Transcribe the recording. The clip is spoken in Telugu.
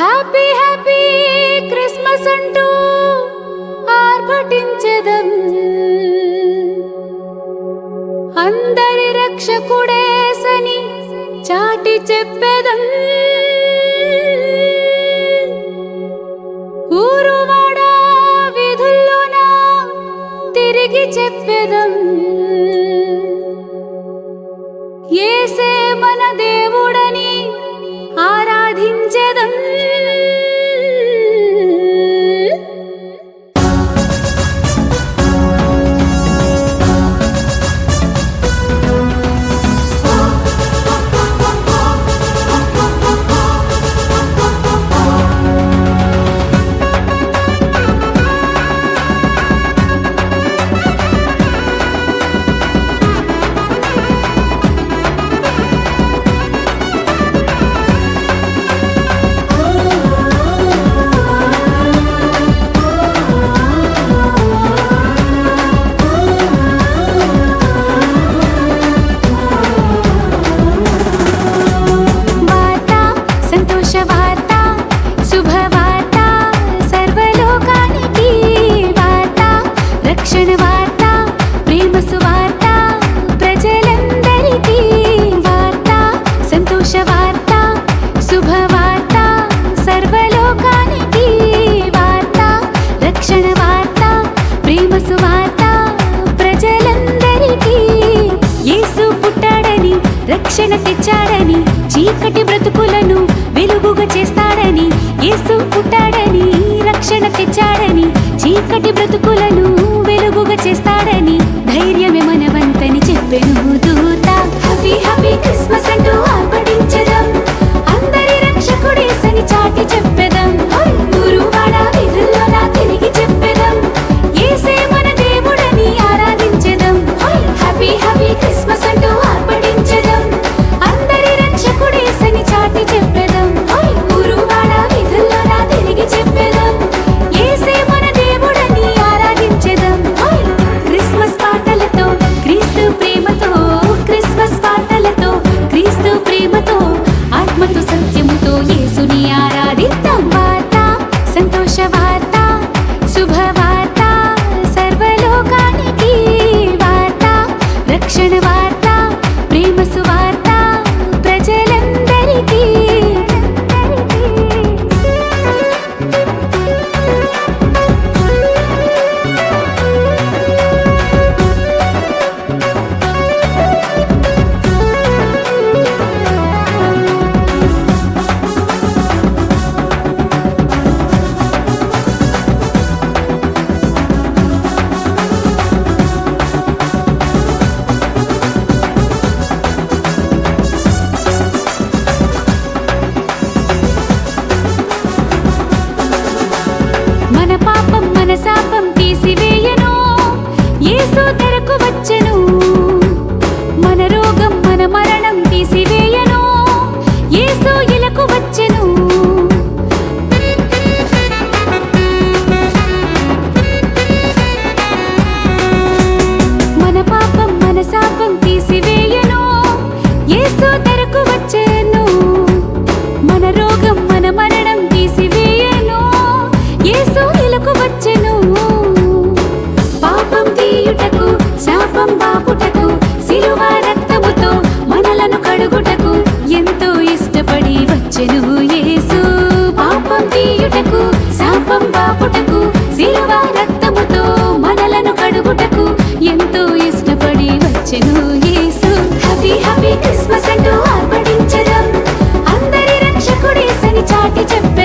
హ్యాపీ హ్యాపీ క్రిస్మస్ అంటూ ఆర్భటించెదం. అందరి రక్షకుడేసని చాటి చెప్పెదం. ఊరువాడ వీధుల్లోన తిరిగి చెప్పెదం. యేసే మన దేవుడని ఆరాధించెదం. రక్షణ తెచ్చాడని, చీకటి బ్రతుకులను వెలుగుగా చేస్తాడని. యేసు పుట్టాడని, రక్షణ తెచ్చాడని, చీకటి బ్రతుకులను వెలుగుగా చేస్తాడని. ధైర్యమే మనవంతని చెప్పెను దూత. హ్యాపీ హ్యాపీ క్రిస్మస్ అంటూ ఆర్భటించెదం. అందరి రక్షకుడేసని చాటి చెప్పెదం. ఊరువాడ వీధుల్లోన తిరిగి చెప్పెదం. యేసే మన దేవుడని ఆరాధించెదం. హ్యాపీ హ్యాపీ క్రిస్మస్ అంటూ ఆర్భటించెదం. అందరి రక్షకుడేసని చాటి చెప్పెదం. ఊరువాడ వీధుల్లోన తిరిగి చెప్పెదం. యేసే మన దేవుడని ఆరాధించెదం. క్రిస్మస్ పాటలతో క్రీస్తు ప్రేమతో, క్రిస్మస్ పాటలతో క్రీస్తు ప్రేమతో, ఆత్మతో సత్యముతో యేసుని ఆరాధిద్దాం. వార్త, సంతోష వార్త, శుభవార్త, సర్వలోకానికి వార్త, రక్షణ వార్త, ప్రేమ సువార్త ప్రజలందరికీ. మన పాపం మన శాపం తీసివేయను, యేసు తెరకు వచ్చెను. మన రోగం మన మరణం తీసివేయను, యేసు ఇలకు వచ్చెను. మన పాపం మన శాపం తీసివేయను, యేసు తెరకు వచ్చెను. మన రోగం మన మరణం తీసివేయను, యేసు ఇలకు వచ్చెను. పాపం తీయుటకు, శాపం బాపుటకు, సిలువ రక్తముతో మనలను కడుగుటకు ఎంతో ఇష్టపడి వచ్చెను యేసు. పాపం తీయుటకు, శాపం బాపుటకు, సిలువ రక్తముతో మనలను కడుగుటకు ఎంతో ఇష్టపడి వచ్చెను యేసు. హ్యాపీ హ్యాపీ క్రిస్మస్ అంటూ ఆర్భటించెదం. అందరి రక్షకుడేసని చాటి చెప్పెదం.